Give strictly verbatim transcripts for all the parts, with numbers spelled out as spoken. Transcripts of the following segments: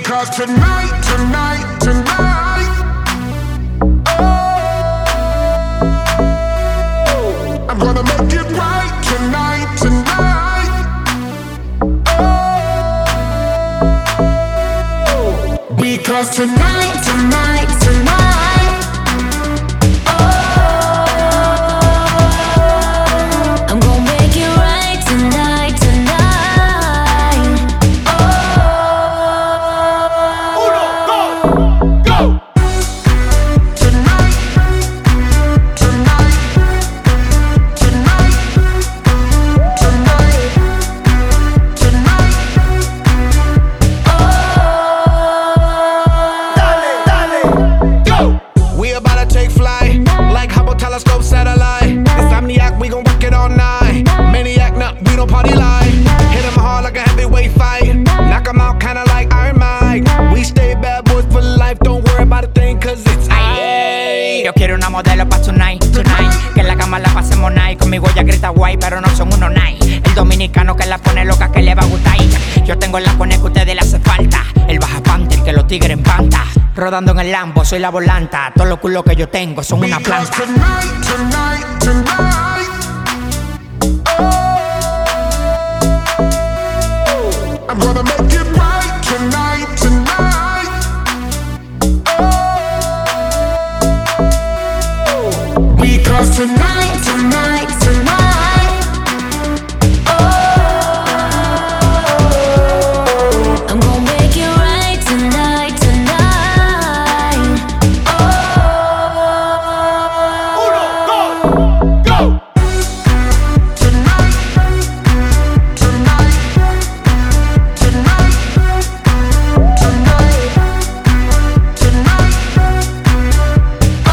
Because tonight, tonight, tonight, oh, I'm gonna make it right tonight, tonight, oh, because tonight, tonight, tonight, oh, I'm gonna make it right tonight, tonight, oh, uno, dos, go! Tonight, tonight, tonight, tonight, tonight, oh, dale, dale, go! We about to take flight, like Hubble telescope satellite. Insomniac, we gon' work it all night. Maniac, nah, we don't party like. Hit 'em hard like a heavyweight fight. Knock 'em out kinda like Iron Mike. We stay bad boys for life, don't worry about a thing, cause it's Ay, yo quiero una modelo pa' tonight, tonight. Que en la cama la pasemos night. Conmigo ya grita guay, pero no son unos night. El dominicano que la pone loca, que le va a gustar. Yo tengo la pone que a ustedes le hace falta. El baja panther que los tigres en panta. Rodando en el Lambo, soy la volanta. Todos los culos que yo tengo son una Because planta. tonight, tonight, tonight, oh, I'm gonna make it right tonight, tonight, oh, because tonight, tonight, tonight, oh, I'm gonna make it right tonight, tonight, oh, uno, dos, go! tonight, tonight, tonight, tonight, tonight, oh,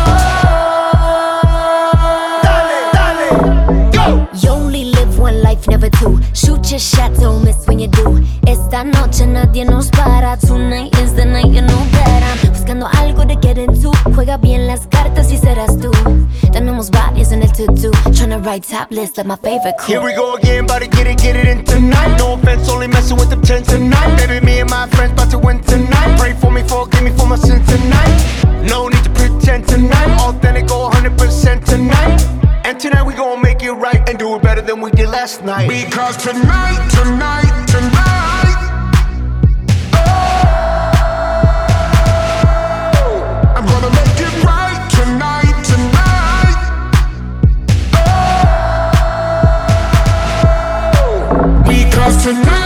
dale, dale, go! You only live one life, never two. Shoot your shot, don't miss when you do. Esta noche nadie nos para. Tonight is the night, you know that I'm buscando algo de get into. Juega bien las cartas y serás tú. Tenemos varios en el to-do. Tryna write top list like my favorite crew. Here we go again, about to get it, get it in tonight. No offense, only messing with them ten tonight. Baby, me and my friends about to win tonight. Pray for me, forgive me for my sin tonight. No need to pretend tonight. Authentic, go one hundred percent tonight. And tonight we gon' make it right and do it better than we did last night. Because tonight, tonight, tonight, oh, I'm gonna make it right tonight, tonight, oh, because tonight.